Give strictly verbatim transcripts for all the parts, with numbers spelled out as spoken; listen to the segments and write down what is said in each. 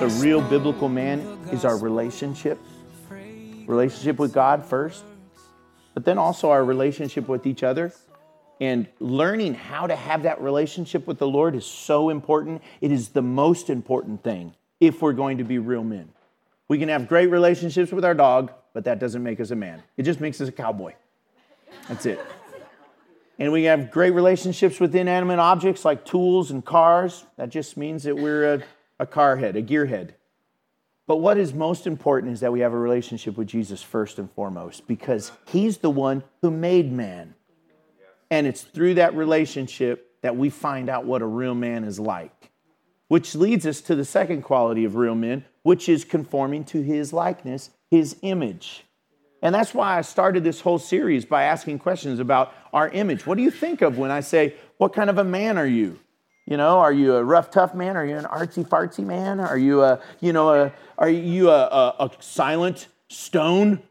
makes a real biblical man is our relationship. Relationship with God first, but then also our relationship with each other. And learning how to have that relationship with the Lord is so important. It is the most important thing if we're going to be real men. We can have great relationships with our dog, but that doesn't make us a man. It just makes us a cowboy. That's it. And we have great relationships with inanimate objects like tools and cars. That just means that we're a, a car head, a gearhead. But what is most important is that we have a relationship with Jesus first and foremost, because he's the one who made man. And it's through that relationship that we find out what a real man is like, which leads us to the second quality of real men, which is conforming to his likeness, his image. And that's why I started this whole series by asking questions about our image. What do you think of when I say, what kind of a man are you? You know, are you a rough, tough man? Are you an artsy-fartsy man? Are you a, you know, a, are you a, a, a silent stone?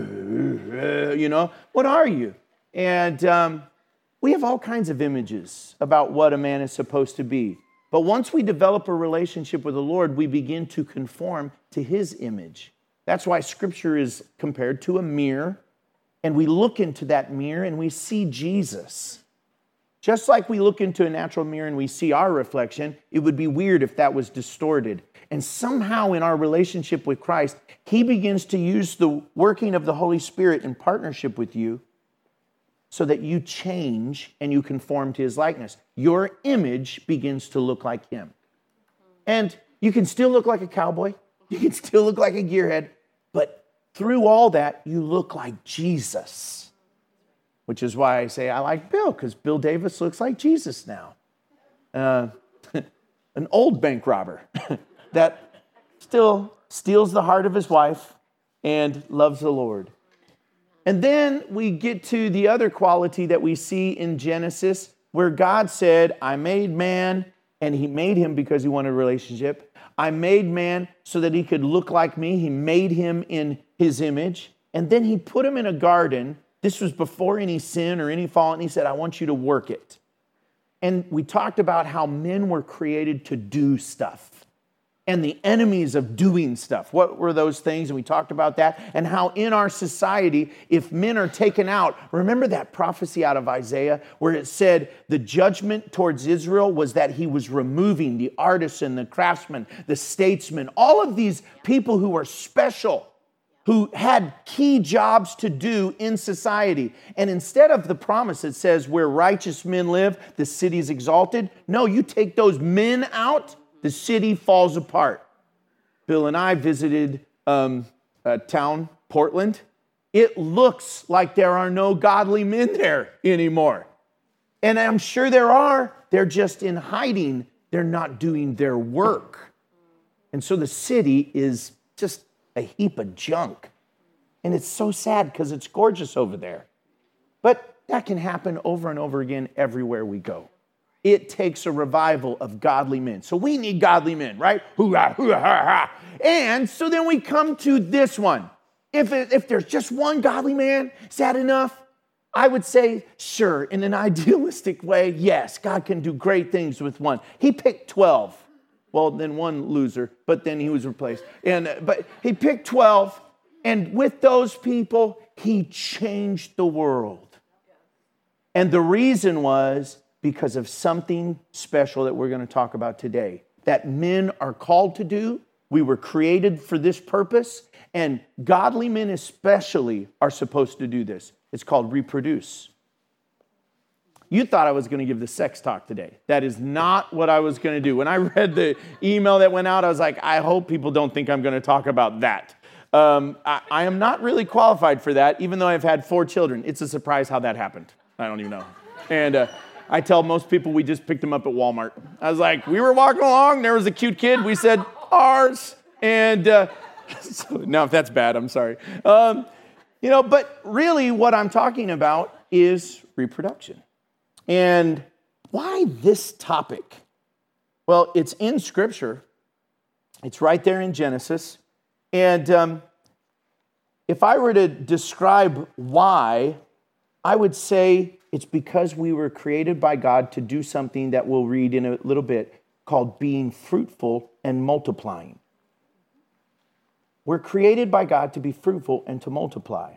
You know, what are you? And um, we have all kinds of images about what a man is supposed to be. But once we develop a relationship with the Lord, we begin to conform to his image. That's why Scripture is compared to a mirror, and we look into that mirror and we see Jesus. Just like we look into a natural mirror and we see our reflection, it would be weird if that was distorted. And somehow in our relationship with Christ, he begins to use the working of the Holy Spirit in partnership with you so that you change and you conform to his likeness. Your image begins to look like him. And you can still look like a cowboy. You can still look like a gearhead. But through all that, you look like Jesus. Which is why I say I like Bill, because Bill Davis looks like Jesus now. Uh, an old bank robber that still steals the heart of his wife and loves the Lord. And then we get to the other quality that we see in Genesis, where God said, I made man, and he made him because he wanted a relationship. I made man so that he could look like me. He made him in his image. And then he put him in a garden. This was before any sin or any fall. And he said, I want you to work it. And we talked about how men were created to do stuff. And the enemies of doing stuff. What were those things? And we talked about that. And how in our society, if men are taken out, remember that prophecy out of Isaiah where it said the judgment towards Israel was that he was removing the artisan, the craftsman, the statesman, all of these people who were special, who had key jobs to do in society. And instead of the promise that says where righteous men live, the city is exalted. No, you take those men out, the city falls apart. Bill and I visited um, a town, Portland. It looks like there are no godly men there anymore. And I'm sure there are. They're just in hiding. They're not doing their work. And so the city is just a heap of junk. And it's so sad because it's gorgeous over there. But that can happen over and over again everywhere we go. It takes a revival of godly men. So we need godly men, right? Hoo-ha, hoo-ha, ha. And so then we come to this one. If, it, if there's just one godly man, is that enough? I would say, sure, in an idealistic way, yes, God can do great things with one. He picked twelve. Well, then one loser, but then he was replaced. And but he picked twelve, and with those people, he changed the world. And the reason was because of something special that we're going to talk about today, that men are called to do. We were created for this purpose, and godly men especially are supposed to do this. It's called reproduce. You thought I was going to give the sex talk today. That is not what I was going to do. When I read the email that went out, I was like, I hope people don't think I'm going to talk about that. Um, I, I am not really qualified for that, even though I've had four children. It's a surprise how that happened. I don't even know. And uh, I tell most people we just picked them up at Walmart. I was like, we were walking along, there was a cute kid. We said, ours. And uh, so, now if that's bad, I'm sorry. Um, you know, but really what I'm talking about is reproduction. And why this topic? Well, it's in Scripture. It's right there in Genesis. And um, if I were to describe why, I would say it's because we were created by God to do something that we'll read in a little bit called being fruitful and multiplying. We're created by God to be fruitful and to multiply.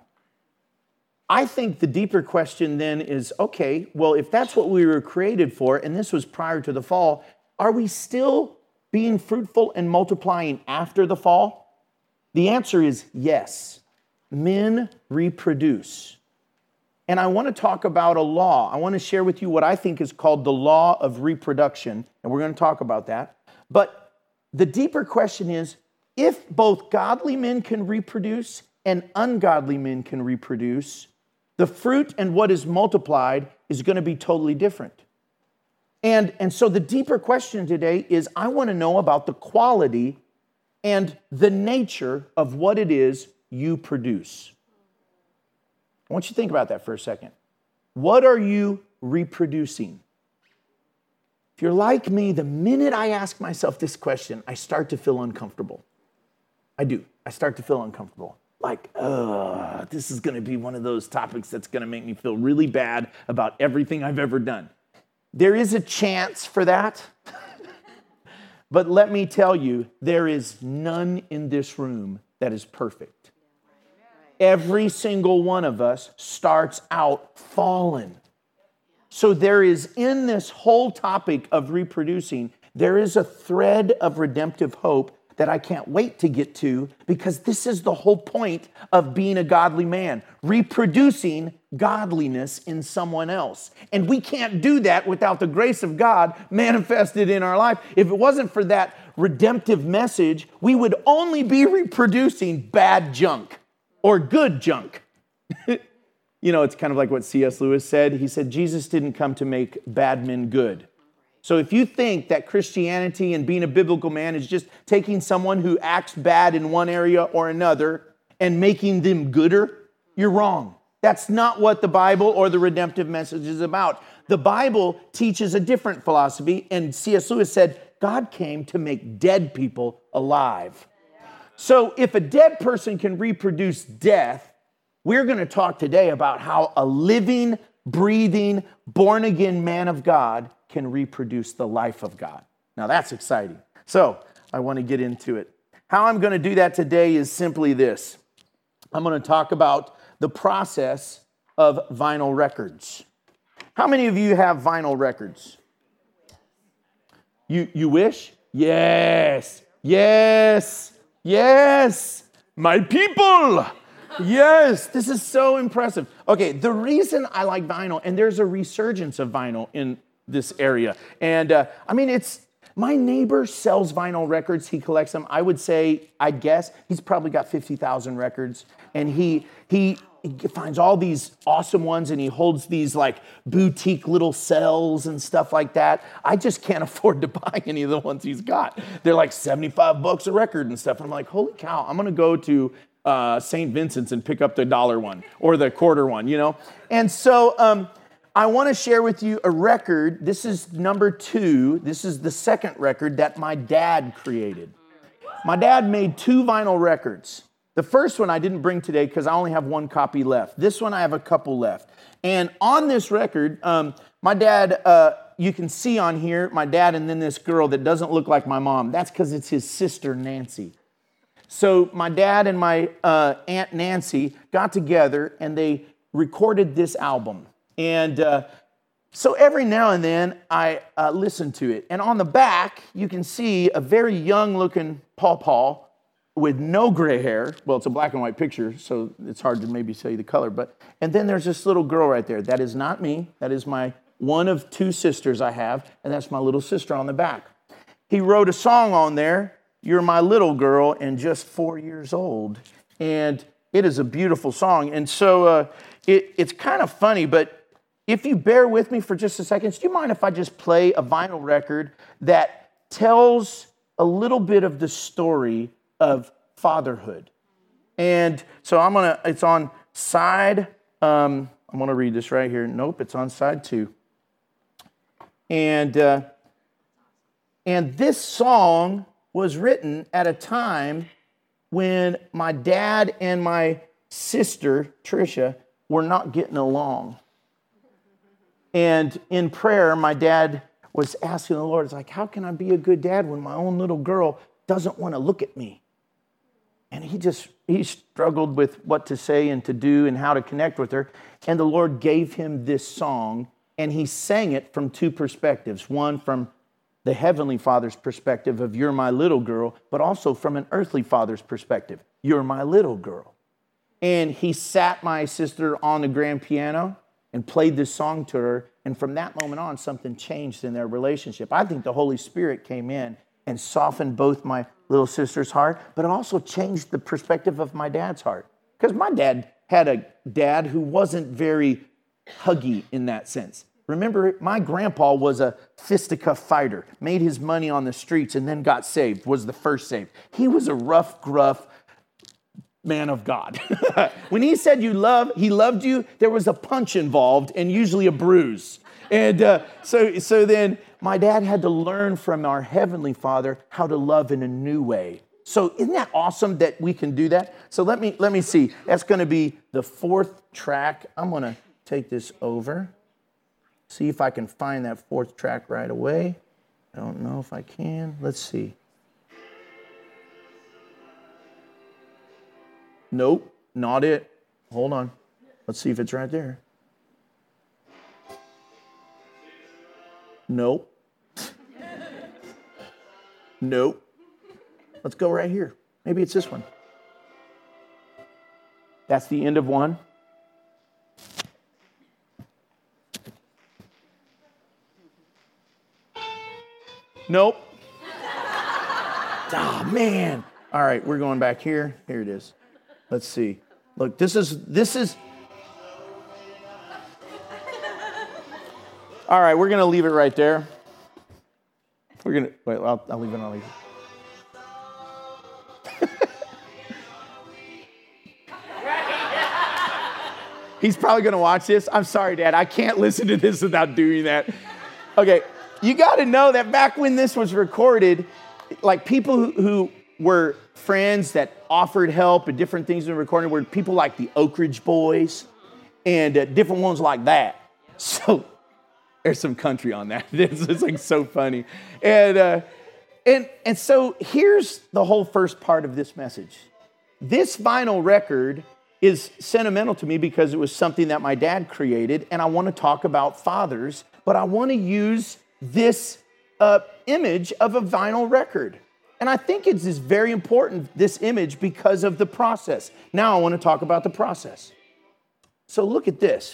I think the deeper question then is, okay, well, if that's what we were created for, and this was prior to the fall, are we still being fruitful and multiplying after the fall? The answer is yes. Men reproduce. And I want to talk about a law. I want to share with you what I think is called the law of reproduction, and we're going to talk about that. But the deeper question is, if both godly men can reproduce and ungodly men can reproduce, the fruit and what is multiplied is going to be totally different. And, and so the deeper question today is, I want to know about the quality and the nature of what it is you produce. I want you to think about that for a second. What are you reproducing? If you're like me, the minute I ask myself this question, I start to feel uncomfortable. I do. I start to feel uncomfortable. Like, ugh, this is going to be one of those topics that's going to make me feel really bad about everything I've ever done. There is a chance for that. But let me tell you, there is none in this room that is perfect. Every single one of us starts out fallen. So there is, in this whole topic of reproducing, there is a thread of redemptive hope that I can't wait to get to, because this is the whole point of being a godly man, reproducing godliness in someone else. And we can't do that without the grace of God manifested in our life. If it wasn't for that redemptive message, we would only be reproducing bad junk or good junk. You know, it's kind of like what C S Lewis said. He said, Jesus didn't come to make bad men good. So if you think that Christianity and being a biblical man is just taking someone who acts bad in one area or another and making them gooder, you're wrong. That's not what the Bible or the redemptive message is about. The Bible teaches a different philosophy, and C S Lewis said, God came to make dead people alive. So if a dead person can reproduce death, we're going to talk today about how a living, breathing, born-again man of God can reproduce the life of God. Now that's exciting. So I want to get into it. How I'm going to do that today is simply this. I'm going to talk about the process of vinyl records. How many of you have vinyl records? You, you wish? Yes, yes, yes. My people. Yes, this is so impressive. Okay, the reason I like vinyl, and there's a resurgence of vinyl in this area. And uh, I mean, it's, my neighbor sells vinyl records. He collects them. I would say, I'd guess, he's probably got fifty thousand records. And he, he, he finds all these awesome ones, and he holds these like boutique little cells and stuff like that. I just can't afford to buy any of the ones he's got. They're like seventy-five bucks a record and stuff. And I'm like, holy cow, I'm going to go to uh, Saint Vincent's and pick up the dollar one or the quarter one, you know? And so, um, I want to share with you a record. This is number two. This is the second record that my dad created. My dad made two vinyl records. The first one I didn't bring today because I only have one copy left. This one I have a couple left. And on this record, um, my dad, uh, you can see on here, my dad and then this girl that doesn't look like my mom. That's because it's his sister, Nancy. So my dad and my uh, Aunt Nancy got together and they recorded this album. And uh, so every now and then I uh, listen to it. And on the back, you can see a very young-looking pawpaw with no gray hair. Well, it's a black and white picture, so it's hard to maybe say the color. But and then there's this little girl right there. That is not me. That is my one of two sisters I have, and that's my little sister on the back. He wrote a song on there, You're My Little Girl and Just Four Years Old. And it is a beautiful song. And so uh, it, it's kind of funny, but if you bear with me for just a second, do you mind if I just play a vinyl record that tells a little bit of the story of fatherhood? And so I'm gonna, it's on side, um, I'm gonna read this right here. Nope, it's on side two. And, uh, and this song was written at a time when my dad and my sister, Tricia, were not getting along. And in prayer, my dad was asking the Lord, it's like, how can I be a good dad when my own little girl doesn't want to look at me? And he just, he struggled with what to say and to do and how to connect with her. And the Lord gave him this song, and he sang it from two perspectives. One from the Heavenly Father's perspective of you're my little girl, but also from an earthly father's perspective, you're my little girl. And he sat my sister on the grand piano and played this song to her. And from that moment on, something changed in their relationship. I think the Holy Spirit came in and softened both my little sister's heart, but it also changed the perspective of my dad's heart. Because my dad had a dad who wasn't very huggy in that sense. Remember, my grandpa was a fisticuff fighter, made his money on the streets and then got saved, was the first saved. He was a rough, gruff man of God. When he said you love, he loved you, there was a punch involved and usually a bruise. And uh, so, so then my dad had to learn from our Heavenly Father how to love in a new way. So isn't that awesome that we can do that? So let me, let me see. That's going to be the fourth track. I'm going to take this over. See if I can find that fourth track right away. I don't know if I can. Let's see. Nope, not it. Hold on. Let's see if it's right there. Nope. Nope. Let's go right here. Maybe it's this one. That's the end of one. Nope. Ah, oh, man. All right, we're going back here. Here it is. Let's see. Look, this is, this is. All right, we're going to leave it right there. We're going to, wait, I'll, I'll leave it, I'll leave it. He's probably going to watch this. I'm sorry, Dad. I can't listen to this without doing that. Okay, you got to know that back when this was recorded, like people who, who were friends that offered help and different things in recording were people like the Oak Ridge Boys and uh, different ones like that. So there's some country on that. It's, it's like so funny. And, uh, and, and so here's the whole first part of this message. This vinyl record is sentimental to me because it was something that my dad created, and I want to talk about fathers, but I want to use this uh, image of a vinyl record. And I think it is very important, this image, because of the process. Now I want to talk about the process. So look at this.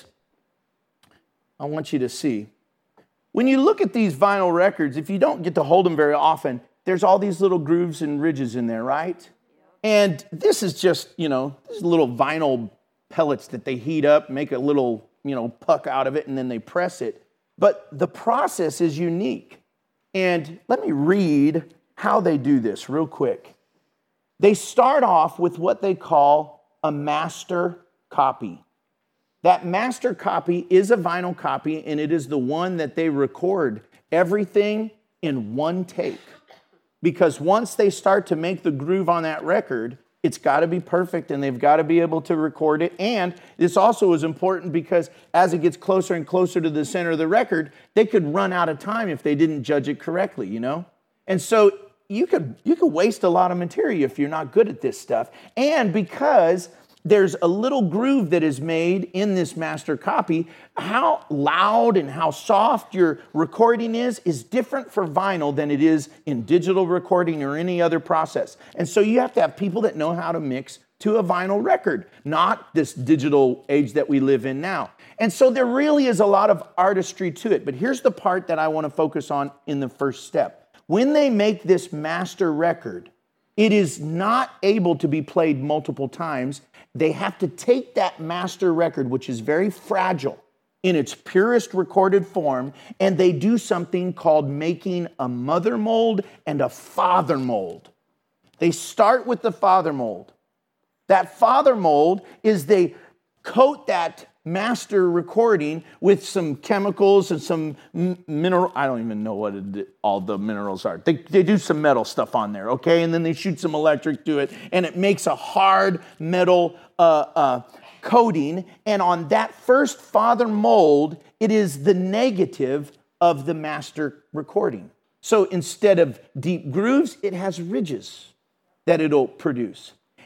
I want you to see. When you look at these vinyl records, if you don't get to hold them very often, there's all these little grooves and ridges in there, right? And this is just, you know, these little vinyl pellets that they heat up, make a little, you know, puck out of it, and then they press it. But the process is unique. And let me read how they do this real quick. They start off with what they call a master copy. That master copy is a vinyl copy, and it is the one that they record everything in one take. Because once they start to make the groove on that record, it's got to be perfect, and they've got to be able to record it. And this also is important because as it gets closer and closer to the center of the record, they could run out of time if they didn't judge it correctly, you know? And so you could, you could waste a lot of material if you're not good at this stuff. And because there's a little groove that is made in this master copy, how loud and how soft your recording is is different for vinyl than it is in digital recording or any other process. And so you have to have people that know how to mix to a vinyl record, not this digital age that we live in now. And so there really is a lot of artistry to it. But here's the part that I want to focus on in the first step. When they make this master record, it is not able to be played multiple times. They have to take that master record, which is very fragile in its purest recorded form, and they do something called making a mother mold and a father mold. They start with the father mold. That father mold is they coat that master recording with some chemicals and some mineral. I don't even know what it, all the minerals are. They, they do some metal stuff on there, okay? And then they shoot some electric to it, and it makes a hard metal uh, uh, coating. And on that first father mold, it is the negative of the master recording. So instead of deep grooves, it has ridges that it'll produce.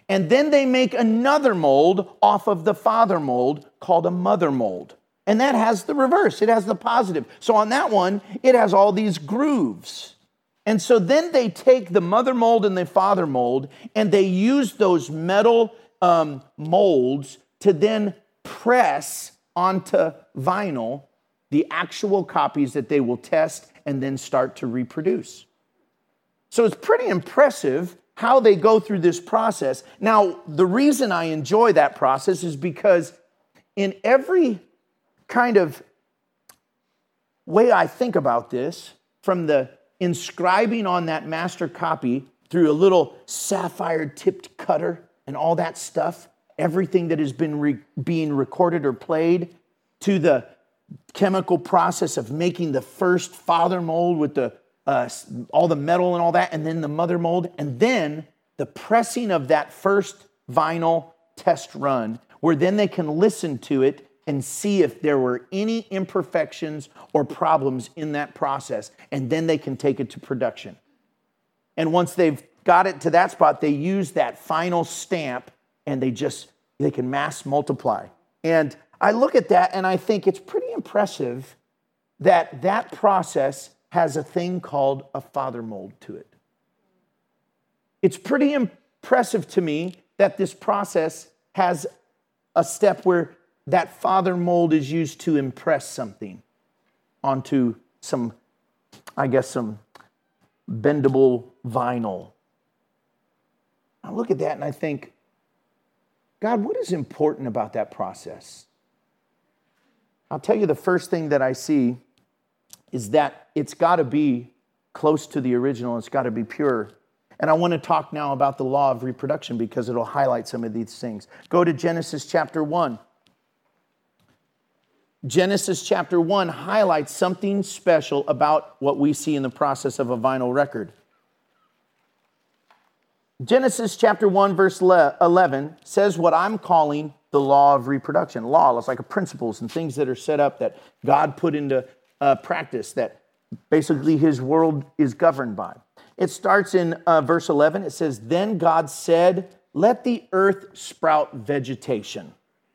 And then they make another mold off of the father mold called a mother mold. And that has the reverse. It has the positive. So on that one, it has all these grooves. And so then they take the mother mold and the father mold, and they use those metal um, molds to then press onto vinyl the actual copies that they will test and then start to reproduce. So it's pretty impressive how they go through this process. Now, the reason I enjoy that process is because in every kind of way I think about this, from the inscribing on that master copy through a little sapphire tipped cutter and all that stuff, everything that has been re- being recorded or played, to the chemical process of making the first father mold with the uh, all the metal and all that, and then the mother mold, and then the pressing of that first vinyl test run, where then they can listen to it and see if there were any imperfections or problems in that process, and then they can take it to production. And once they've got it to that spot, they use that final stamp, and they just, they can mass multiply. And I look at that and I think it's pretty impressive that that process has a thing called a father mold to it. It's pretty impressive to me that this process has a step where that father mold is used to impress something onto some, I guess, some bendable vinyl. I look at that and I think, God, what is important about that process? I'll tell you the first thing that I see is that it's got to be close to the original. It's got to be pure. And I want to talk now about the law of reproduction because it'll highlight some of these things. Go to Genesis chapter one. Genesis chapter one highlights something special about what we see in the process of a vinyl record. Genesis chapter one, verse eleven says what I'm calling the law of reproduction. Law, it's like a principles and things that are set up that God put into uh, practice that basically his world is governed by. It starts in uh, verse eleven. It says, "Then God said, let the earth sprout vegetation,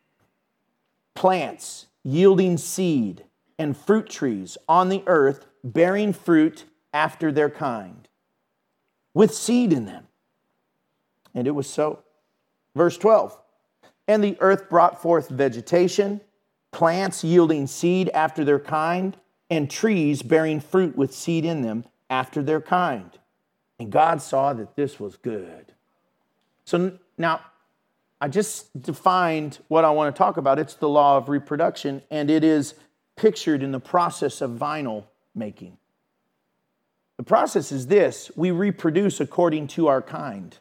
plants yielding seed, and fruit trees on the earth bearing fruit after their kind, with seed in them. And it was so." Verse twelve, "And the earth brought forth vegetation, plants yielding seed after their kind, and trees bearing fruit with seed in them after their kind. And God saw that this was good." So now, I just defined what I want to talk about. It's the law of reproduction, and it is pictured in the process of vinyl making. The process is this: we reproduce according to our kind.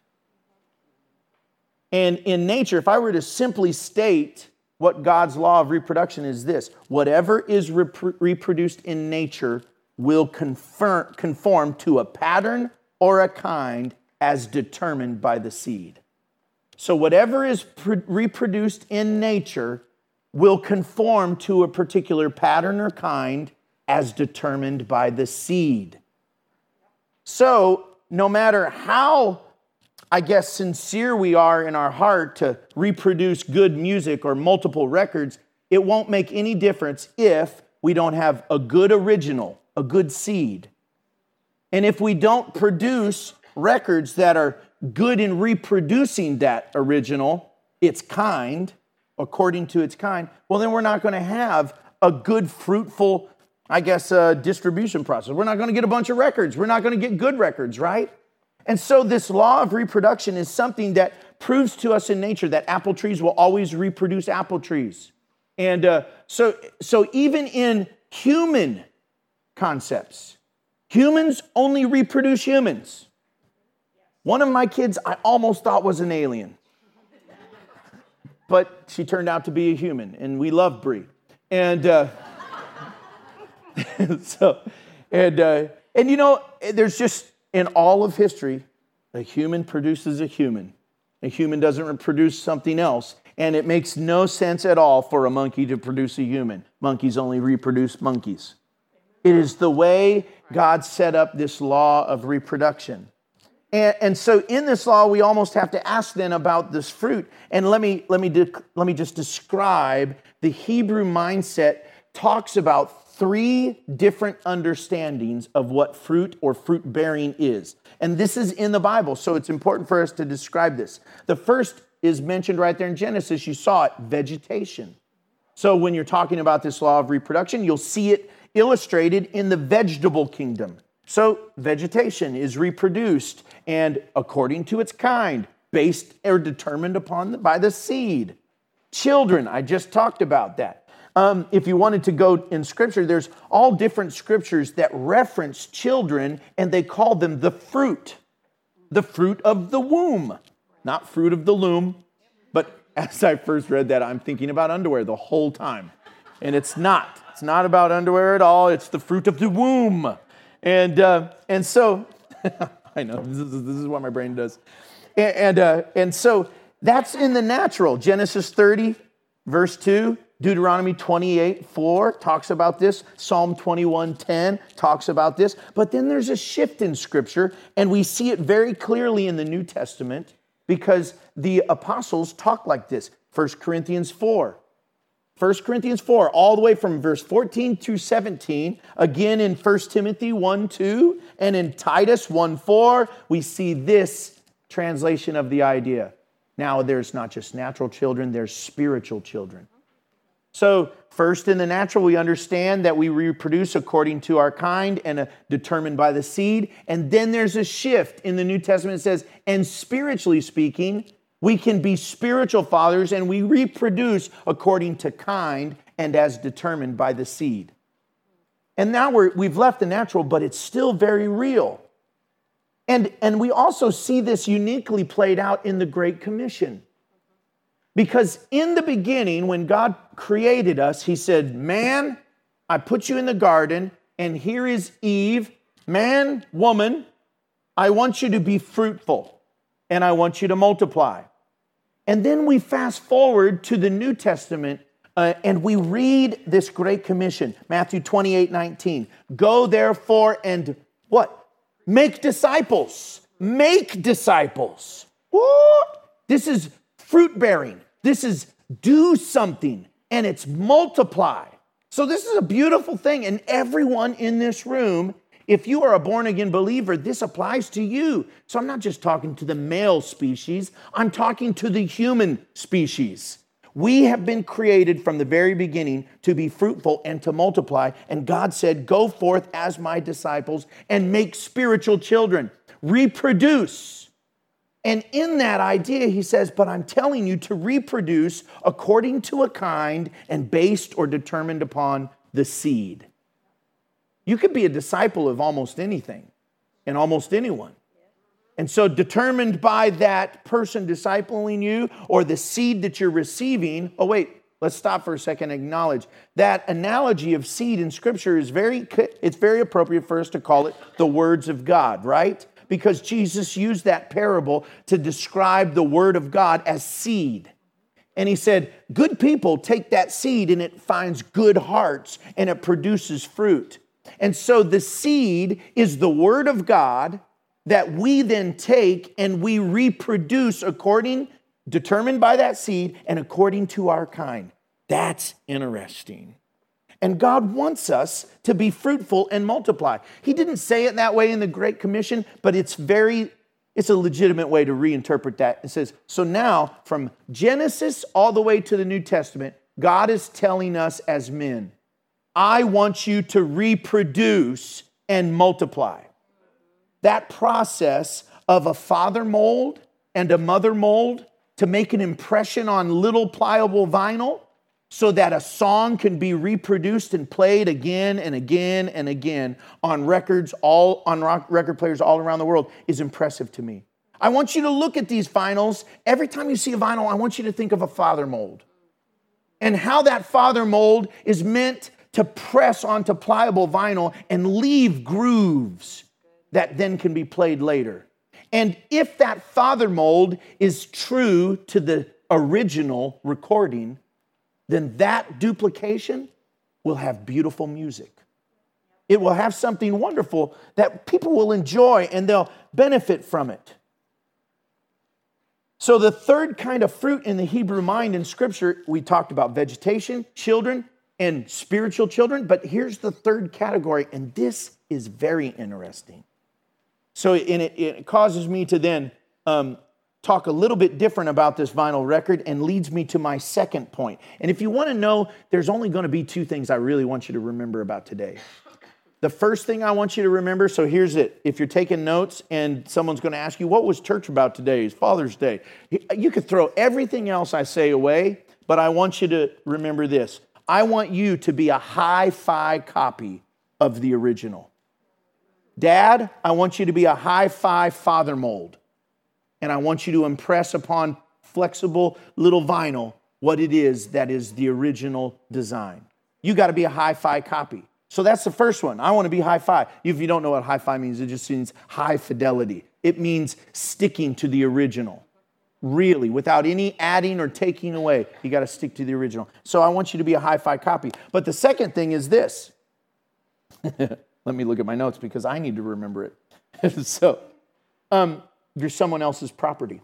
And in nature, if I were to simply state what God's law of reproduction is this: whatever is rep- reproduced in nature will conform, conform to a pattern or a kind as determined by the seed. So whatever is pr- reproduced in nature will conform to a particular pattern or kind as determined by the seed. So no matter how, I guess, sincere we are in our heart to reproduce good music or multiple records, it won't make any difference if we don't have a good original, a good seed. And if we don't produce records that are good in reproducing that original, its kind, according to its kind, well, then we're not going to have a good, fruitful, I guess, uh, distribution process. We're not going to get a bunch of records. We're not going to get good records, right? And so this law of reproduction is something that proves to us in nature that apple trees will always reproduce apple trees. And uh, so, so even in human concepts, humans only reproduce humans. One of my kids I almost thought was an alien, but she turned out to be a human, and we love Brie. And uh, so, and uh, and you know, there's just in all of history, a human produces a human. A human doesn't produce something else, and it makes no sense at all for a monkey to produce a human. Monkeys only reproduce monkeys. It is the way God set up this law of reproduction. And, and so in this law, we almost have to ask then about this fruit. And let me, let me, de- let me just describe the Hebrew mindset talks about three different understandings of what fruit or fruit bearing is. And this is in the Bible, so it's important for us to describe this. The first is mentioned right there in Genesis. You saw it, vegetation. So when you're talking about this law of reproduction, you'll see it illustrated in the vegetable kingdom. So vegetation is reproduced and according to its kind, based or determined upon the, by the seed. Children, I just talked about that. Um, if you wanted to go in Scripture, there's all different scriptures that reference children, and they call them the fruit, the fruit of the womb, not fruit of the loom. But as I first read that, I'm thinking about underwear the whole time, and it's not. It's not about underwear at all. It's the fruit of the womb, and uh, and so I know this is this is what my brain does, and and, uh, and so that's in the natural. Genesis thirty, verse two. Deuteronomy twenty-eight, four talks about this. Psalm twenty-one, ten talks about this. But then there's a shift in Scripture, and we see it very clearly in the New Testament because the apostles talk like this. First Corinthians four. First Corinthians four, all the way from verse fourteen to seventeen. Again in First Timothy one, two, and in Titus one, four, we see this translation of the idea. Now there's not just natural children, there's spiritual children. So first in the natural, we understand that we reproduce according to our kind and uh, determined by the seed. And then there's a shift in the New Testament. It says, and spiritually speaking, we can be spiritual fathers and we reproduce according to kind and as determined by the seed. And now we're, we've left the natural, but it's still very real. And, and we also see this uniquely played out in the Great Commission. Because in the beginning, when God created us, he said, man, I put you in the garden, and here is Eve. Man, woman, I want you to be fruitful, and I want you to multiply. And then we fast forward to the New Testament, uh, and we read this Great Commission, Matthew twenty-eight, nineteen. Go therefore and what? Make disciples. Make disciples. What? This is fruit bearing. This is do something, and it's multiply. So this is a beautiful thing, and everyone in this room, if you are a born-again believer, this applies to you. So I'm not just talking to the male species, I'm talking to the human species. We have been created from the very beginning to be fruitful and to multiply, and God said, go forth as my disciples and make spiritual children. Reproduce. And in that idea, he says, but I'm telling you to reproduce according to a kind and based or determined upon the seed. You could be a disciple of almost anything and almost anyone. And so determined by that person discipling you or the seed that you're receiving, oh wait, let's stop for a second and acknowledge that analogy of seed in Scripture is very, it's very appropriate for us to call it the words of God, right? Because Jesus used that parable to describe the word of God as seed. And he said, good people take that seed and it finds good hearts and it produces fruit. And so the seed is the word of God that we then take and we reproduce according, determined by that seed and according to our kind. That's interesting. And God wants us to be fruitful and multiply. He didn't say it that way in the Great Commission, but it's very, it's a legitimate way to reinterpret that. It says, so now from Genesis all the way to the New Testament, God is telling us as men, I want you to reproduce and multiply. That process of a father mold and a mother mold to make an impression on little pliable vinyl, so that a song can be reproduced and played again and again and again on records, all on rock, record players all around the world, is impressive to me. I want you to look at these vinyls. Every time you see a vinyl, I want you to think of a father mold and how that father mold is meant to press onto pliable vinyl and leave grooves that then can be played later. And if that father mold is true to the original recording, then that duplication will have beautiful music. It will have something wonderful that people will enjoy and they'll benefit from it. So the third kind of fruit in the Hebrew mind in Scripture, we talked about vegetation, children, and spiritual children. But here's the third category, and this is very interesting. So and it, it causes me to then um, talk a little bit different about this vinyl record and leads me to my second point. And if you want to know, there's only going to be two things I really want you to remember about today. The first thing I want you to remember, so here's it. If you're taking notes and someone's going to ask you, what was church about today? It's Father's Day. You could throw everything else I say away, but I want you to remember this. I want you to be a hi-fi copy of the original. Dad, I want you to be a hi-fi father mold. And I want you to impress upon flexible little vinyl what it is that is the original design. You got to be a hi-fi copy. So that's the first one. I want to be hi-fi. If you don't know what hi-fi means, it just means high fidelity. It means sticking to the original. Really, without any adding or taking away. You got to stick to the original. So I want you to be a hi-fi copy. But the second thing is this. Let me look at my notes because I need to remember it. so, um, you're someone else's property.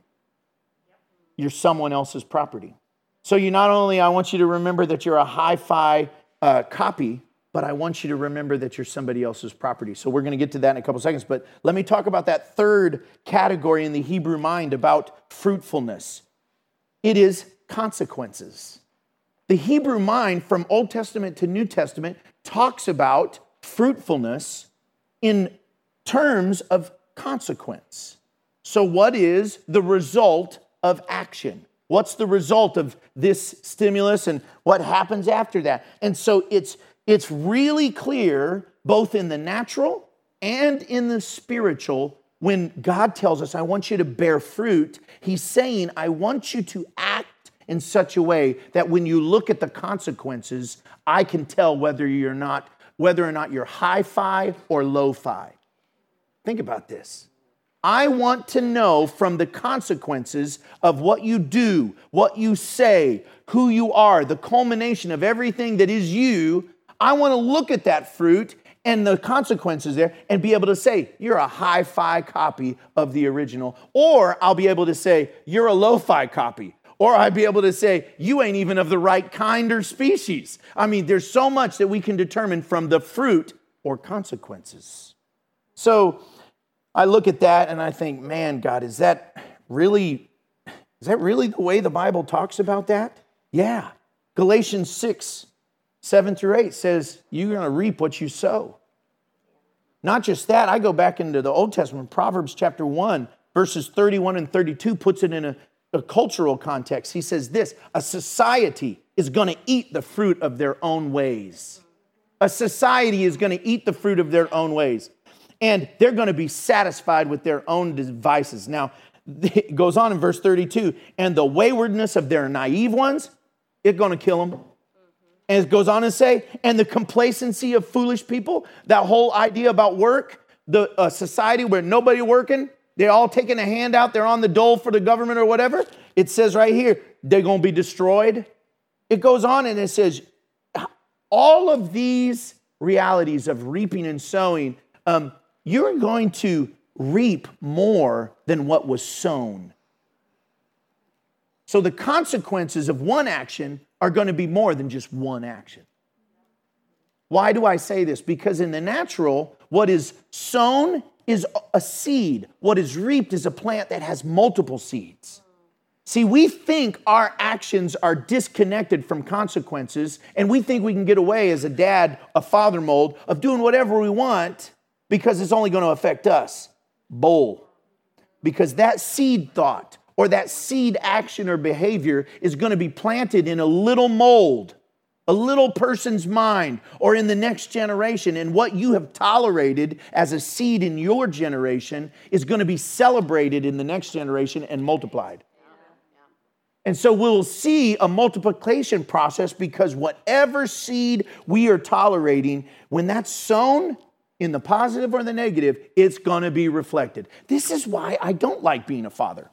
You're someone else's property. So you not only, I want you to remember that you're a hi-fi uh, copy, but I want you to remember that you're somebody else's property. So we're going to get to that in a couple seconds. But let me talk about that third category in the Hebrew mind about fruitfulness. It is consequences. The Hebrew mind from Old Testament to New Testament talks about fruitfulness in terms of consequence. So what is the result of action? What's the result of this stimulus and what happens after that? And so it's It's really clear, both in the natural and in the spiritual, when God tells us, I want you to bear fruit, He's saying, I want you to act in such a way that when you look at the consequences, I can tell whether you're not, whether or not you're hi-fi or lo-fi. Think about this. I want to know from the consequences of what you do, what you say, who you are, the culmination of everything that is you. I want to look at that fruit and the consequences there and be able to say, you're a hi-fi copy of the original. Or I'll be able to say, you're a lo-fi copy. Or I'd be able to say, you ain't even of the right kind or species. I mean, there's so much that we can determine from the fruit or consequences. So I look at that and I think, man, God, is that really, is that really the way the Bible talks about that? Yeah. Galatians six, seven through eight says, you're going to reap what you sow. Not just that, I go back into the Old Testament, Proverbs chapter one, verses thirty-one and thirty-two puts it in a, a cultural context. He says this, a society is going to eat the fruit of their own ways. A society is going to eat the fruit of their own ways. And they're going to be satisfied with their own devices. Now, it goes on in verse thirty-two, and the waywardness of their naive ones, it's going to kill them. And it goes on to say, and the complacency of foolish people, that whole idea about work, the uh, society where nobody working, they're all taking a handout, they're on the dole for the government or whatever. It says right here, they're going to be destroyed. It goes on and it says, all of these realities of reaping and sowing, um, you're going to reap more than what was sown. So the consequences of one action are going to be more than just one action. Why do I say this? Because in the natural, what is sown is a seed. What is reaped is a plant that has multiple seeds. See, we think our actions are disconnected from consequences, and we think we can get away as a dad, a father mold, of doing whatever we want because it's only going to affect us. Bull. Because that seed thought or that seed action or behavior is going to be planted in a little mold, a little person's mind, or in the next generation. And what you have tolerated as a seed in your generation is going to be celebrated in the next generation and multiplied. And so we'll see a multiplication process because whatever seed we are tolerating, when that's sown in the positive or the negative, it's going to be reflected. This is why I don't like being a father.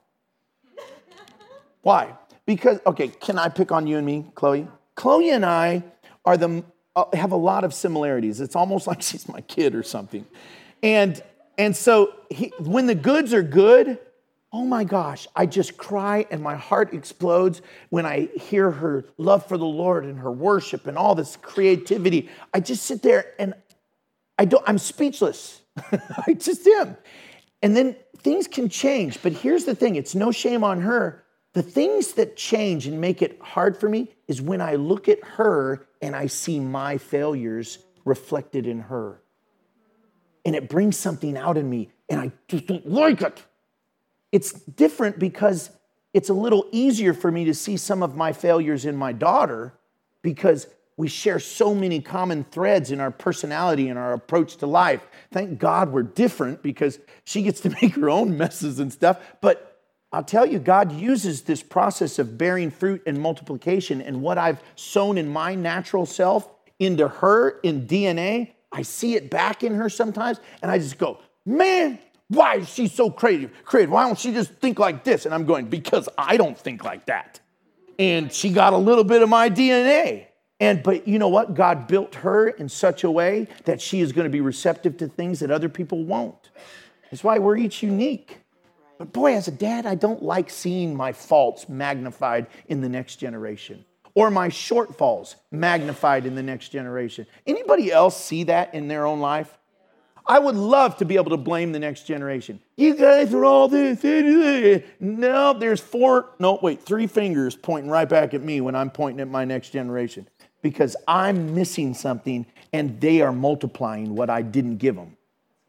Why? Because, okay, can I pick on you and me, Chloe? Chloe and I are the uh, have a lot of similarities. It's almost like she's my kid or something. And, and so he, when the goods are good, oh my gosh, I just cry and my heart explodes when I hear her love for the Lord and her worship and all this creativity. I just sit there and I don't, I'm speechless. I just am. And then things can change. But here's the thing, it's no shame on her. The things that change and make it hard for me is when I look at her and I see my failures reflected in her. And it brings something out in me and I just don't like it. It's different because it's a little easier for me to see some of my failures in my daughter because we share so many common threads in our personality and our approach to life. Thank God we're different because she gets to make her own messes and stuff. But I'll tell you, God uses this process of bearing fruit and multiplication, and what I've sown in my natural self into her in D N A, I see it back in her sometimes, and I just go, man, why is she so creative? Creative? Why don't she just think like this? And I'm going, because I don't think like that. And she got a little bit of my D N A. And but you know what? God built her in such a way that she is going to be receptive to things that other people won't. That's why we're each unique. But boy, as a dad, I don't like seeing my faults magnified in the next generation or my shortfalls magnified in the next generation. Anybody else see that in their own life? I would love to be able to blame the next generation. You guys are all this. No, there's four, no, wait, three fingers pointing right back at me when I'm pointing at my next generation because I'm missing something and they are multiplying what I didn't give them.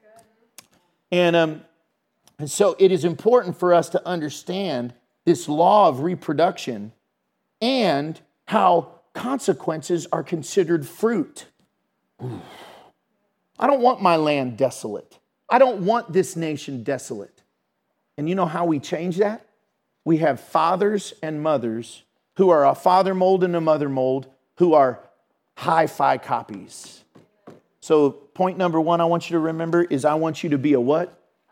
And, um, and so it is important for us to understand this law of reproduction and how consequences are considered fruit. Ooh. I don't want my land desolate. I don't want this nation desolate. And you know how we change that? We have fathers and mothers who are a father mold and a mother mold who are hi-fi copies. So point number one I want you to remember is I want you to be a what?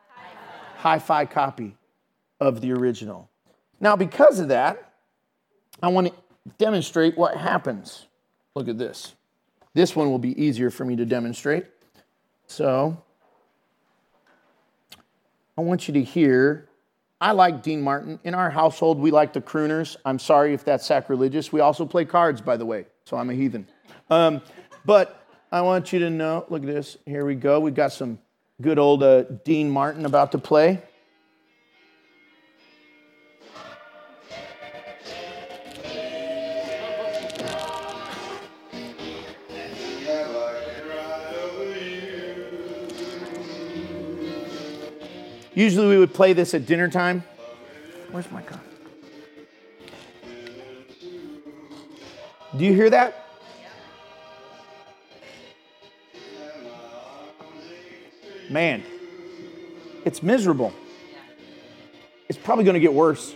Hi-fi copy of the original. Now because of that, I want to demonstrate what happens. Look at this. This one will be easier for me to demonstrate. So, I want you to hear, I like Dean Martin. In our household, we like the crooners. I'm sorry if that's sacrilegious. We also play cards, by the way, so I'm a heathen. Um, but I want you to know, look at this. Here we go. We've got some good old uh, Dean Martin about to play. Usually we would play this at dinner time. Where's my car? Do you hear that? Man, it's miserable. It's probably going to get worse.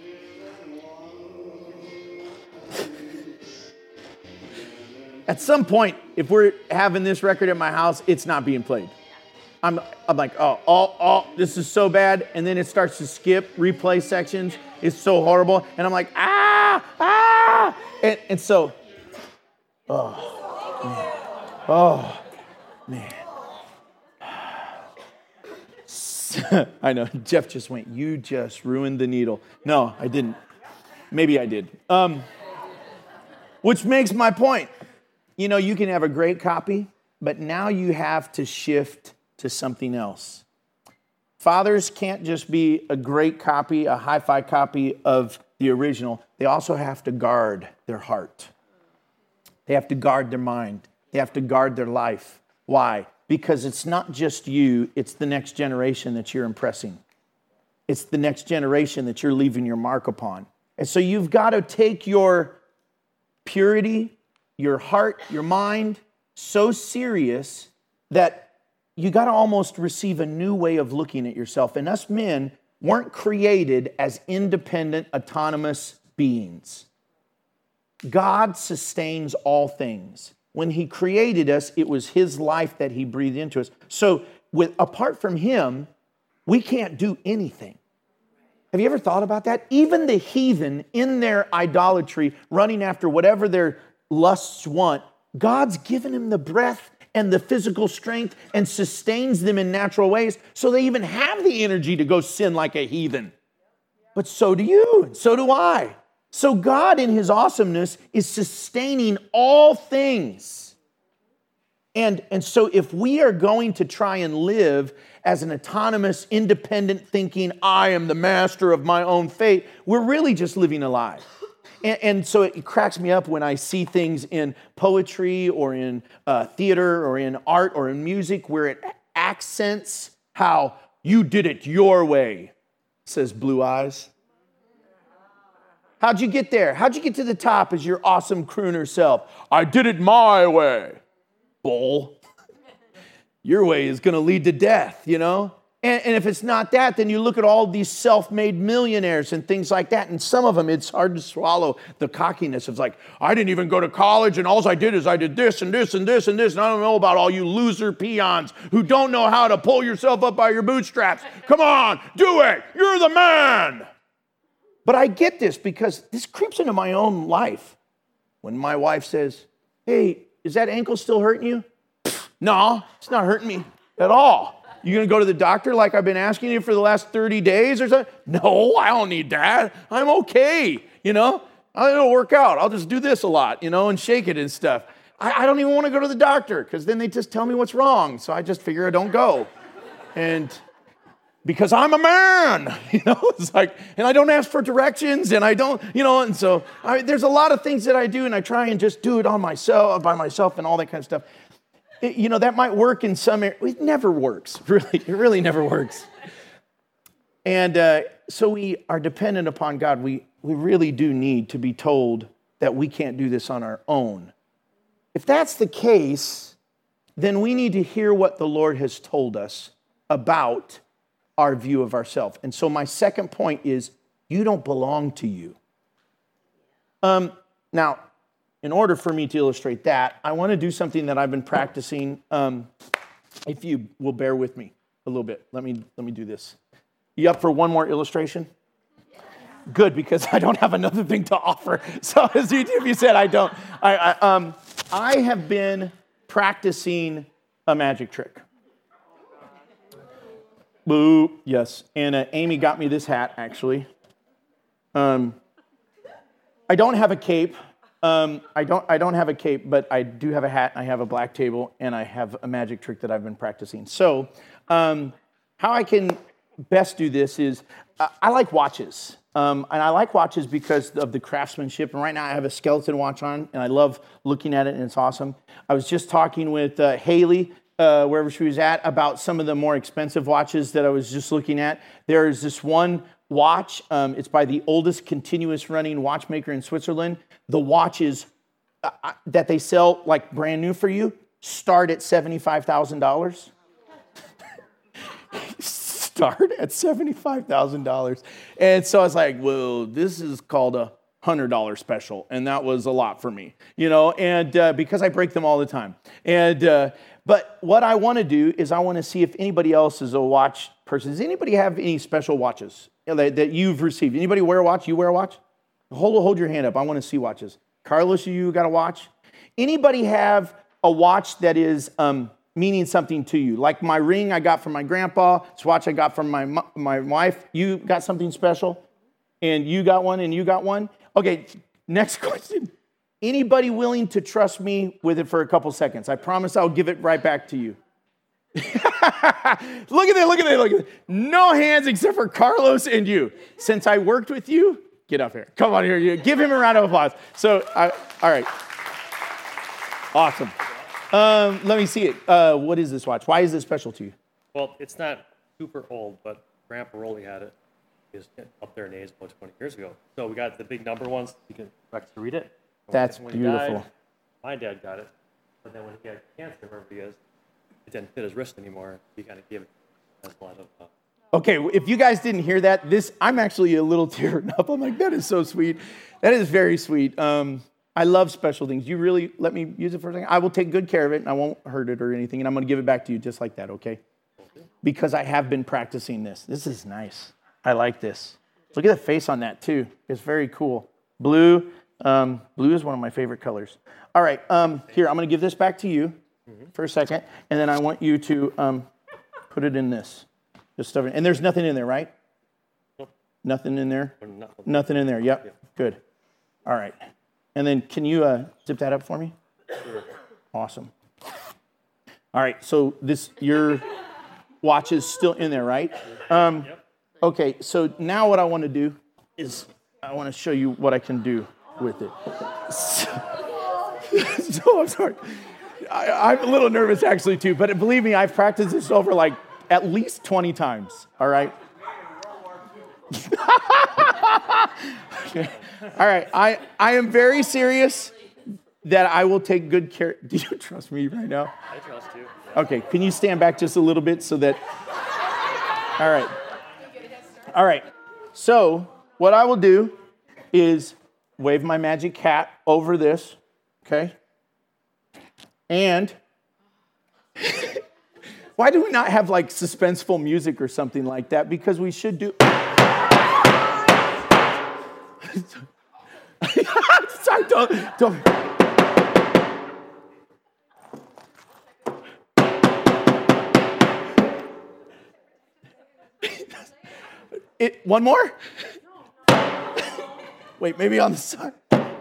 At some point, if we're having this record at my house, it's not being played. I'm, I'm like, oh, oh, oh, this is so bad. And then it starts to skip replay sections. It's so horrible. And I'm like, ah, ah. And, and so, oh, man. Oh, man. I know, Jeff just went, you just ruined the needle. No, I didn't. Maybe I did. Um, which makes my point. You know, you can have a great copy, but now you have to shift to something else. Fathers can't just be a great copy, a hi-fi copy of the original. They also have to guard their heart. They have to guard their mind. They have to guard their life. Why? Because it's not just you, it's the next generation that you're impressing. It's the next generation that you're leaving your mark upon. And so you've got to take your purity, your heart, your mind so serious that you got to almost receive a new way of looking at yourself. And us men weren't created as independent, autonomous beings. God sustains all things. When he created us, it was his life that he breathed into us. So with, apart from him, we can't do anything. Have you ever thought about that? Even the heathen in their idolatry, running after whatever their lusts want, God's given them the breath and the physical strength and sustains them in natural ways so they even have the energy to go sin like a heathen. But so do you, and so do I. So God in his awesomeness is sustaining all things. And, and so if we are going to try and live as an autonomous, independent thinking, I am the master of my own fate, we're really just living a lie. And, and so it cracks me up when I see things in poetry or in uh, theater or in art or in music where it accents how you did it your way, says Blue Eyes. How'd you get there? How'd you get to the top as your awesome crooner self? I did it my way, bull. Your way is going to lead to death, you know? And, and if it's not that, then you look at all these self-made millionaires and things like that, and some of them, it's hard to swallow the cockiness of like, I didn't even go to college, and all I did is I did this and this and this and this, and I don't know about all you loser peons who don't know how to pull yourself up by your bootstraps. Come on, do it. You're the man. But I get this because this creeps into my own life. When my wife says, hey, is that ankle still hurting you? No, it's not hurting me at all. You gonna go to the doctor like I've been asking you for the last thirty days or something? No, I don't need that. I'm okay, you know? I'll work out. I'll just do this a lot, you know, and shake it and stuff. I, I don't even want to go to the doctor because then they just tell me what's wrong. So I just figure I don't go. And because I'm a man, you know, it's like, and I don't ask for directions and I don't, you know, and so I, there's a lot of things that I do and I try and just do it on myself, by myself and all that kind of stuff. It, you know, that might work in some areas. It never works, really. It really never works. And uh, so we are dependent upon God. We, we really do need to be told that we can't do this on our own. If that's the case, then we need to hear what the Lord has told us about our view of ourselves. And so my second point is, you don't belong to you. Um, now, in order for me to illustrate that, I want to do something that I've been practicing. Um, if you will bear with me a little bit, let me let me do this. You up for one more illustration? Good, because I don't have another thing to offer. So as you, if you said I don't, I, I, um, I have been practicing a magic trick. Boo, yes. And uh, Amy got me this hat, actually. Um, I don't have a cape. Um, I don't I don't have a cape, but I do have a hat, I have a black table, and I have a magic trick that I've been practicing. So um, how I can best do this is, uh, I like watches. Um, and I like watches because of the craftsmanship. And right now I have a skeleton watch on, and I love looking at it, and it's awesome. I was just talking with uh, Haley, Uh, wherever she was at, about some of the more expensive watches that I was just looking at. There is this one watch. Um, it's by the oldest continuous running watchmaker in Switzerland. The watches uh, that they sell like brand new for you start at seventy-five thousand dollars. Start at seventy-five thousand dollars. And so I was like, well, this is called a one hundred dollars special. And that was a lot for me, you know, and uh, because I break them all the time. And uh, But what I want to do is I want to see if anybody else is a watch person. Does anybody have any special watches that, that you've received? Anybody wear a watch? You wear a watch? Hold, hold your hand up. I want to see watches. Carlos, you got a watch? Anybody have a watch that is um, meaning something to you? Like my ring I got from my grandpa, this watch I got from my, my wife. You got something special? And you got one and you got one? Okay, next question. Anybody willing to trust me with it for a couple seconds? I promise I'll give it right back to you. Look at that, look at that, look at that. No hands except for Carlos and you. Since I worked with you, get up here. Come on here. You give him a round of applause. So, I, all right. Awesome. Um, let me see it. Uh, what is this watch? Why is this special to you? Well, it's not super old, but Grandpa Rolly had it. He was up there in age about twenty years ago. So we got the big number ones. You can practice to read it. That's when beautiful. Died, my dad got it, but then when he had cancer, wherever he is, it didn't fit his wrist anymore. He kind of gave it as a lot of. Uh, okay, if you guys didn't hear that, this I'm actually a little tearing up. I'm like, that is so sweet. That is very sweet. Um, I love special things. You really let me use it for a second. I will take good care of it, and I won't hurt it or anything, and I'm going to give it back to you just like that, okay? okay? Because I have been practicing this. This is nice. I like this. Look at the face on that too. It's very cool. Blue. Um, blue is one of my favorite colors. All right, um, here, I'm going to give this back to you for a second, and then I want you to um, put it in this. Just stuff it. And there's nothing in there, right? Nope. Nothing in there? Nothing. Nothing in there, yep. Yep. Good. All right. And then can you uh, zip that up for me? Sure. Awesome. All right, so this, your watch is still in there, right? Um, Yep. okay, so now what I want to do is I want to show you what I can do with it. So, so I'm sorry. I, I'm a little nervous actually too, but believe me, I've practiced this over like at least twenty times, all right? Okay. All right, I, I am very serious that I will take good care. Do you trust me right now? I trust you. Okay, can you stand back just a little bit so that, all right. All right, so what I will do is wave my magic hat over this, okay? And why do we not have like suspenseful music or something like that? Because we should do. Sorry, don't, don't. It, one more? Wait, maybe on the side.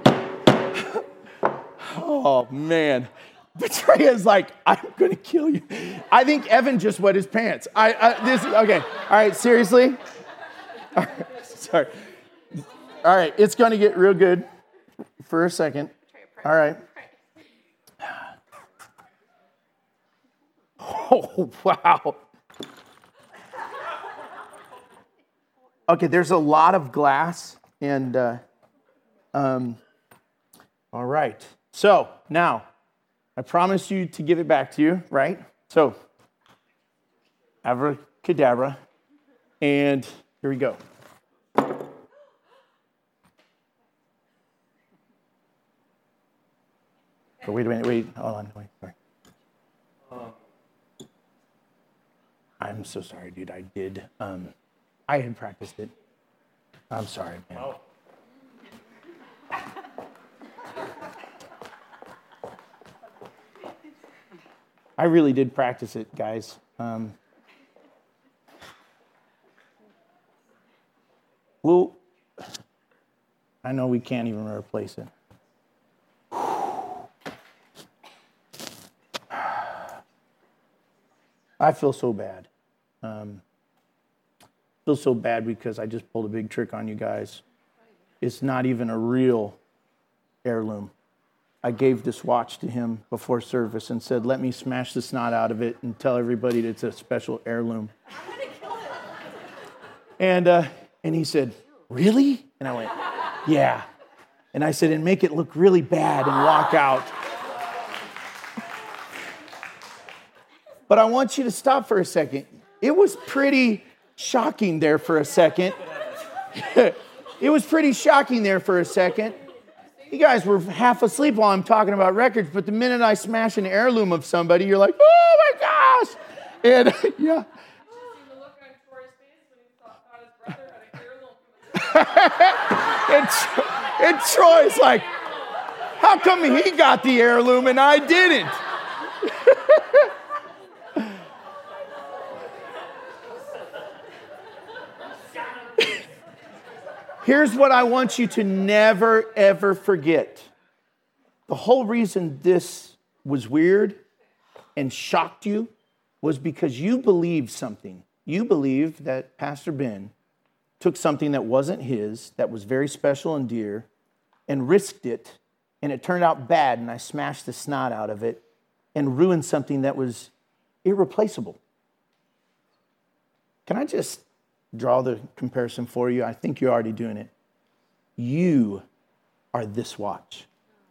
Oh, man. Betraya's like, I'm going to kill you. I think Evan just wet his pants. I, I this okay. All right, seriously? All right, sorry. All right, it's going to get real good for a second. All right. Oh, wow. Okay, there's a lot of glass, and uh, um, all right. So now, I promised you to give it back to you, right? So, abracadabra, and here we go. Oh, wait a minute, wait, hold on, wait, sorry. I'm so sorry, dude. I did. Um, I had practiced it. I'm sorry, man. Wow. I really did practice it, guys. Um, well, I know we can't even replace it. I feel so bad. Um, feel so bad because I just pulled a big trick on you guys. It's not even a real heirloom. I gave this watch to him before service and said, let me smash the snot out of it and tell everybody that it's a special heirloom. And uh, and he said, really? And I went, yeah. And I said, and make it look really bad and walk out. But I want you to stop for a second. It was pretty shocking there for a second. It was pretty shocking there for a second. You guys were half asleep while I'm talking about records, but the minute I smash an heirloom of somebody, you're like, oh my gosh! And yeah. and, and Troy's like, how come he got the heirloom and I didn't? Here's what I want you to never, ever forget. The whole reason this was weird and shocked you was because you believed something. You believed that Pastor Ben took something that wasn't his, that was very special and dear, and risked it, and it turned out bad, and I smashed the snot out of it and ruined something that was irreplaceable. Can I just draw the comparison for you? I think you're already doing it. You are this watch.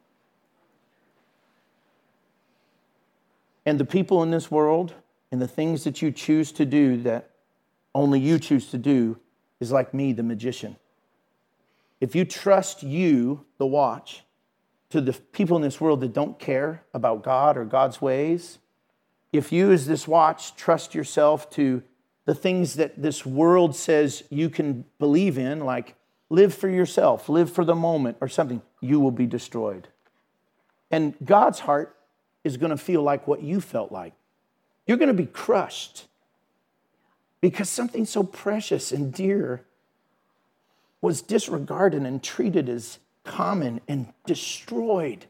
And the people in this world and the things that you choose to do that only you choose to do is like me, the magician. If you trust you, the watch, to the people in this world that don't care about God or God's ways, if you as this watch trust yourself to the things that this world says you can believe in, like live for yourself, live for the moment or something, you will be destroyed. And God's heart is going to feel like what you felt like. You're going to be crushed because something so precious and dear was disregarded and treated as common and destroyed.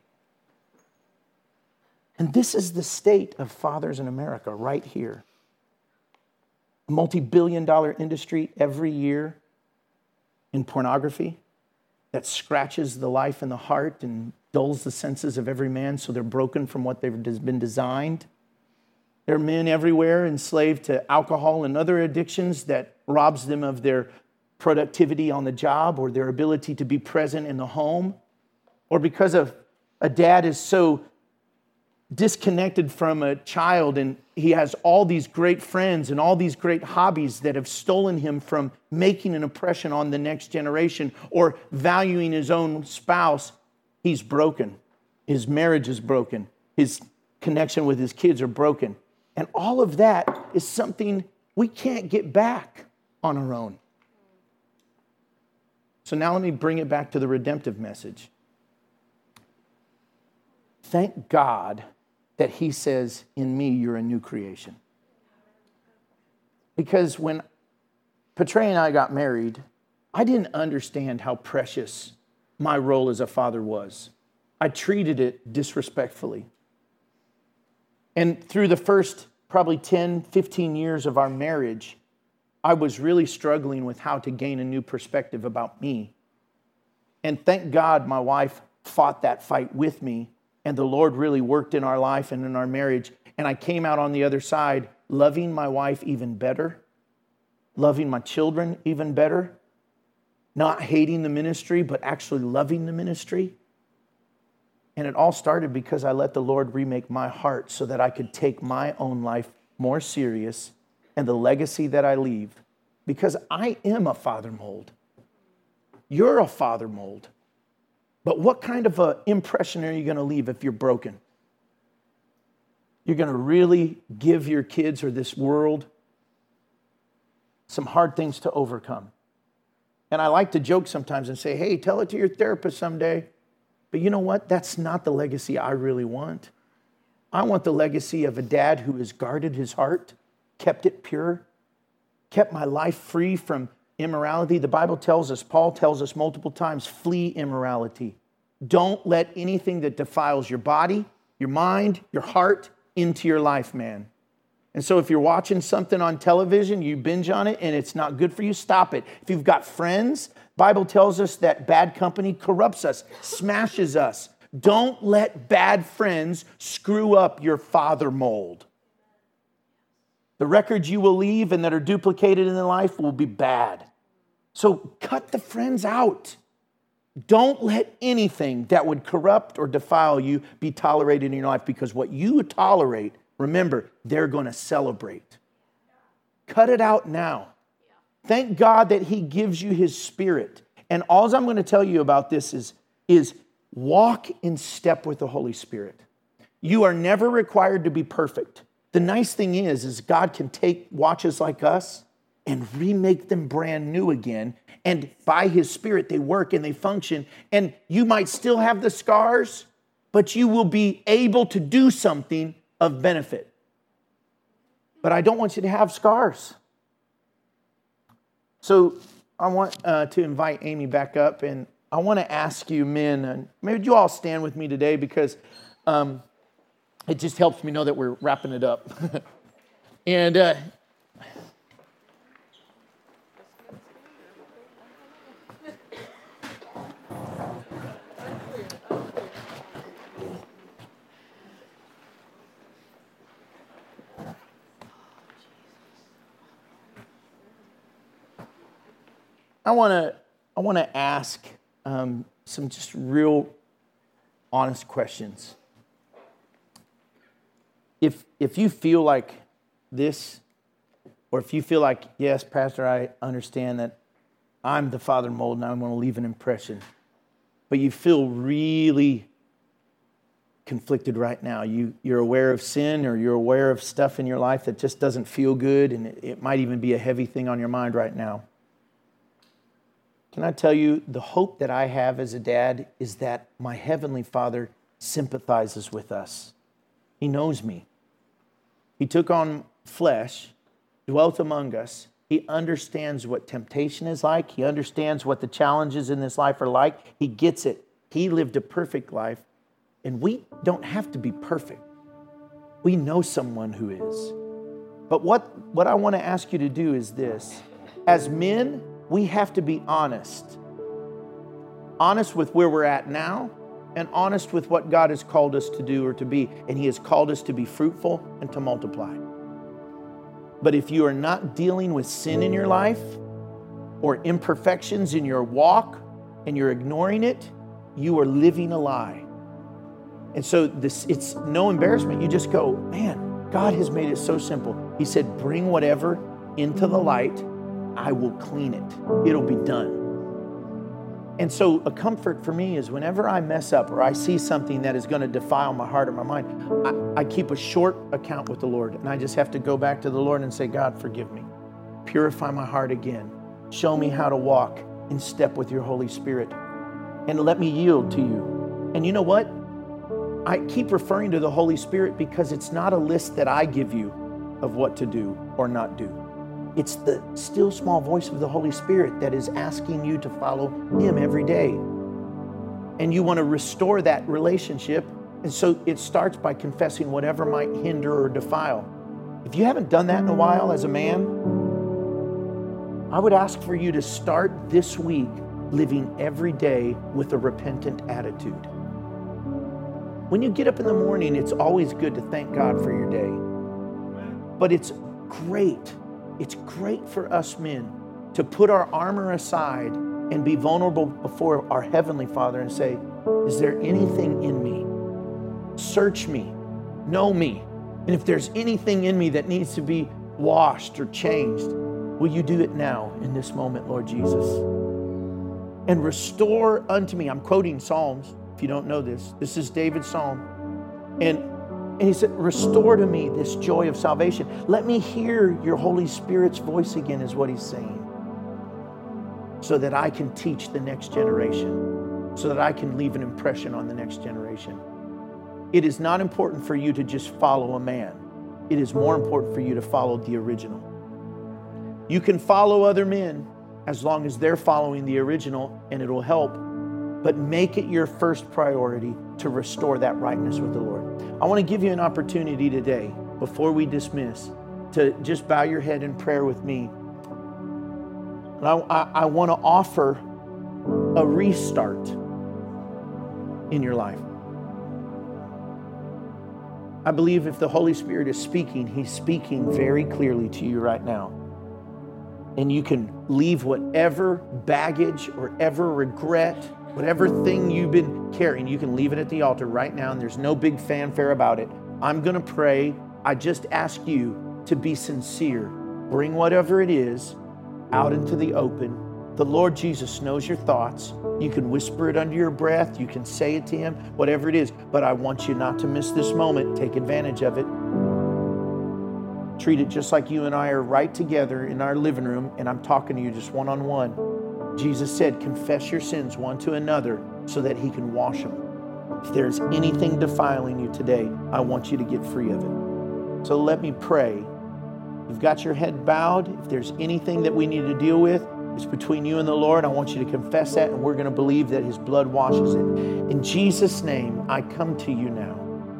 And this is the state of fathers in America right here. A multi-billion dollar industry every year in pornography that scratches the life and the heart and dulls the senses of every man so they're broken from what they've been designed. There are men everywhere enslaved to alcohol and other addictions that robs them of their productivity on the job or their ability to be present in the home. Or because of a dad is so disconnected from a child and he has all these great friends and all these great hobbies that have stolen him from making an impression on the next generation or valuing his own spouse, he's broken. His marriage is broken. His connection with his kids are broken. And all of that is something we can't get back on our own. So now let me bring it back to the redemptive message. Thank God that he says, in me, you're a new creation. Because when Petra and I got married, I didn't understand how precious my role as a father was. I treated it disrespectfully. And through the first probably ten, fifteen years of our marriage, I was really struggling with how to gain a new perspective about me. And thank God my wife fought that fight with me. And the Lord really worked in our life and in our marriage. And I came out on the other side loving my wife even better, loving my children even better, not hating the ministry, but actually loving the ministry. And it all started because I let the Lord remake my heart so that I could take my own life more serious and the legacy that I leave. Because I am a father mold. You're a father mold. But what kind of an impression are you going to leave if you're broken? You're going to really give your kids or this world some hard things to overcome. And I like to joke sometimes and say, hey, tell it to your therapist someday. But you know what? That's not the legacy I really want. I want the legacy of a dad who has guarded his heart, kept it pure, kept my life free from immorality. The Bible tells us, Paul tells us multiple times, flee immorality. Don't let anything that defiles your body, your mind, your heart into your life, man. And so if you're watching something on television, you binge on it and it's not good for you, stop it. If you've got friends, Bible tells us that bad company corrupts us, smashes us. Don't let bad friends screw up your father mold. The records you will leave and that are duplicated in life will be bad. So cut the friends out. Don't let anything that would corrupt or defile you be tolerated in your life, because what you tolerate, remember, they're going to celebrate. Cut it out now. Thank God that he gives you his spirit. And all I'm going to tell you about this is, is walk in step with the Holy Spirit. You are never required to be perfect. The nice thing is, is God can take watches like us and remake them brand new again. And by his spirit, they work and they function. And you might still have the scars, but you will be able to do something of benefit. But I don't want you to have scars. So I want uh, to invite Amy back up, and I want to ask you, men, and maybe you all stand with me today, because um, it just helps me know that we're wrapping it up. and uh, I want to I want to ask um, some just real honest questions. If if you feel like this, or if you feel like, yes, Pastor, I understand that I'm the father mold and I want to leave an impression, but you feel really conflicted right now. You, you're aware of sin, or you're aware of stuff in your life that just doesn't feel good, and it, it might even be a heavy thing on your mind right now. Can I tell you, the hope that I have as a dad is that my Heavenly Father sympathizes with us. He knows me. He took on flesh, dwelt among us. He understands what temptation is like. He understands what the challenges in this life are like. He gets it. He lived a perfect life, and we don't have to be perfect. We know someone who is. But what, what I want to ask you to do is this. As men, we have to be honest. Honest with where we're at now, and honest with what God has called us to do or to be. And He has called us to be fruitful and to multiply. But if you are not dealing with sin in your life or imperfections in your walk and you're ignoring it, you are living a lie. And so this, it's no embarrassment. You just go, man, God has made it so simple. He said, bring whatever into the light. I will clean it. It'll be done. And so a comfort for me is whenever I mess up or I see something that is going to defile my heart or my mind, I, I keep a short account with the Lord. And I just have to go back to the Lord and say, God, forgive me. Purify my heart again. Show me how to walk in step with your Holy Spirit. And let me yield to you. And you know what? I keep referring to the Holy Spirit because it's not a list that I give you of what to do or not do. It's the still small voice of the Holy Spirit that is asking you to follow Him every day. And you want to restore that relationship. And so it starts by confessing whatever might hinder or defile. If you haven't done that in a while as a man, I would ask for you to start this week living every day with a repentant attitude. When you get up in the morning, it's always good to thank God for your day. But it's great It's great for us men to put our armor aside and be vulnerable before our Heavenly Father and say, is there anything in me? Search me, know me. And if there's anything in me that needs to be washed or changed, will you do it now in this moment, Lord Jesus? And restore unto me. I'm quoting Psalms, if you don't know this. This is David's Psalm. And And he said, restore to me this joy of salvation. Let me hear your Holy Spirit's voice again, is what he's saying. So that I can teach the next generation. So that I can leave an impression on the next generation. It is not important for you to just follow a man. It is more important for you to follow the original. You can follow other men as long as they're following the original, and it'll help. But make it your first priority to restore that rightness with the Lord. I want to give you an opportunity today, before we dismiss, to just bow your head in prayer with me. And I, I, I want to offer a restart in your life. I believe if the Holy Spirit is speaking, He's speaking very clearly to you right now. And you can leave whatever baggage or ever regret, whatever thing you've been carrying, you can leave it at the altar right now, and there's no big fanfare about it. I'm going to pray. I just ask you to be sincere. Bring whatever it is out into the open. The Lord Jesus knows your thoughts. You can whisper it under your breath. You can say it to Him, whatever it is. But I want you not to miss this moment. Take advantage of it. Treat it just like you and I are right together in our living room, and I'm talking to you just one-on-one. Jesus said, confess your sins one to another so that He can wash them. If there's anything defiling you today, I want you to get free of it. So let me pray. You've got your head bowed. If there's anything that we need to deal with, it's between you and the Lord. I want you to confess that, and we're going to believe that His blood washes it. In Jesus' name, I come to you now.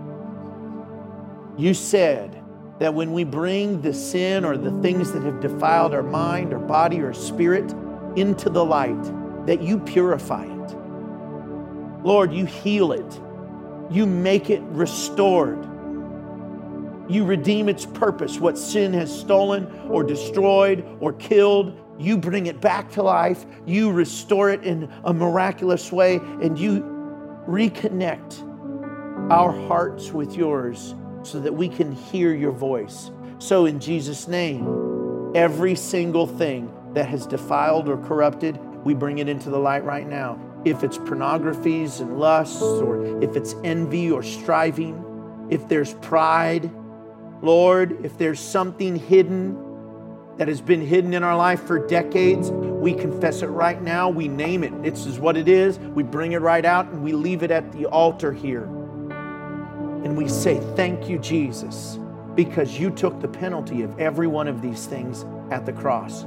You said that when we bring the sin or the things that have defiled our mind or body or spirit into the light, that you purify it. Lord, you heal it. You make it restored. You redeem its purpose. What sin has stolen or destroyed or killed, you bring it back to life. You restore it in a miraculous way, and you reconnect our hearts with yours so that we can hear your voice. So in Jesus' name, every single thing that has defiled or corrupted, we bring it into the light right now. If it's pornographies and lusts, or if it's envy or striving, if there's pride, Lord, if there's something hidden that has been hidden in our life for decades, we confess it right now. We name it. This is what it is. We bring it right out and we leave it at the altar here. And we say, thank you, Jesus, because you took the penalty of every one of these things at the cross.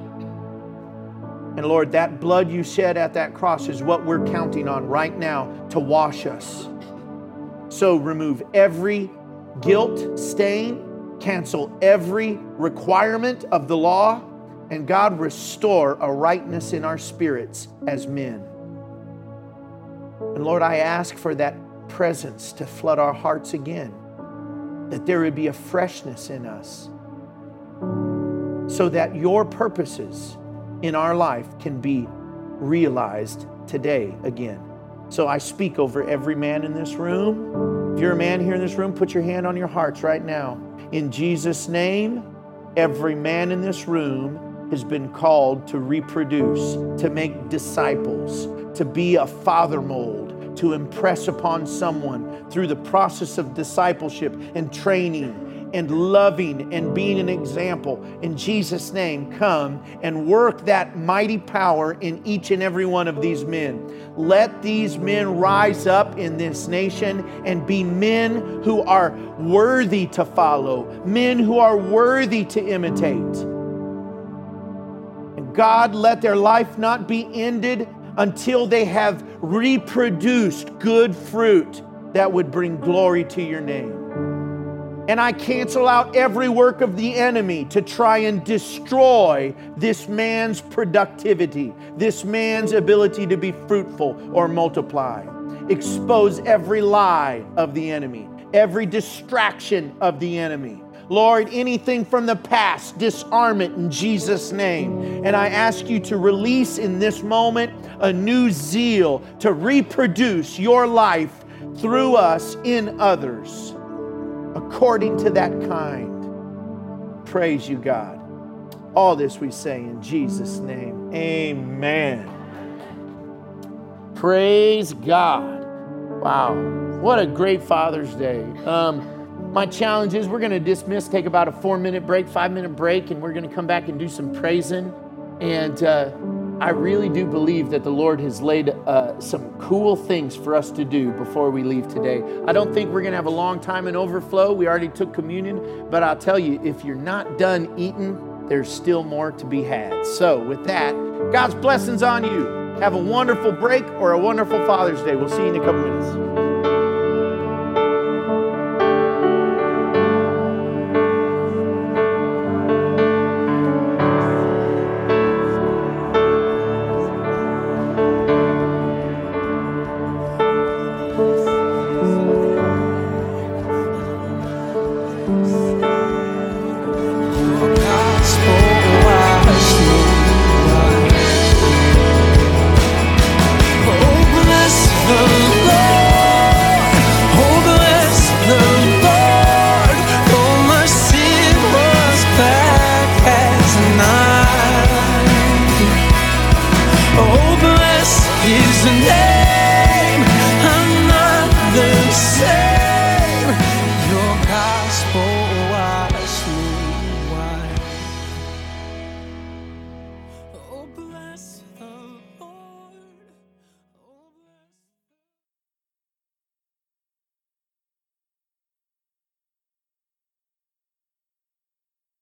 And Lord, that blood you shed at that cross is what we're counting on right now to wash us. So remove every guilt stain, cancel every requirement of the law, and God, restore a rightness in our spirits as men. And Lord, I ask for that presence to flood our hearts again, that there would be a freshness in us, so that your purposes in our life can be realized today again. So I speak over every man in this room. If you're a man here in this room, put your hand on your hearts right now. In Jesus' name, every man in this room has been called to reproduce, to make disciples, to be a father mold, to impress upon someone through the process of discipleship and training and loving and being an example. In Jesus' name, come and work that mighty power in each and every one of these men. Let these men rise up in this nation and be men who are worthy to follow, men who are worthy to imitate. And God, let their life not be ended until they have reproduced good fruit that would bring glory to your name. And I cancel out every work of the enemy to try and destroy this man's productivity, this man's ability to be fruitful or multiply. Expose every lie of the enemy, every distraction of the enemy. Lord, anything from the past, disarm it in Jesus' name. And I ask you to release in this moment a new zeal to reproduce your life through us in others, according to that kind. Praise you, God. All this we say in Jesus' name. Amen. Praise God. Wow. What a great Father's Day. Um, my challenge is we're going to dismiss, take about a four-minute break, five-minute break, and we're going to come back and do some praising. And uh, I really do believe that the Lord has laid uh, some cool things for us to do before we leave today. I don't think we're going to have a long time in overflow. We already took communion, but I'll tell you, if you're not done eating, there's still more to be had. So with that, God's blessings on you. Have a wonderful break or a wonderful Father's Day. We'll see you in a couple minutes. Oh, blessed is the name.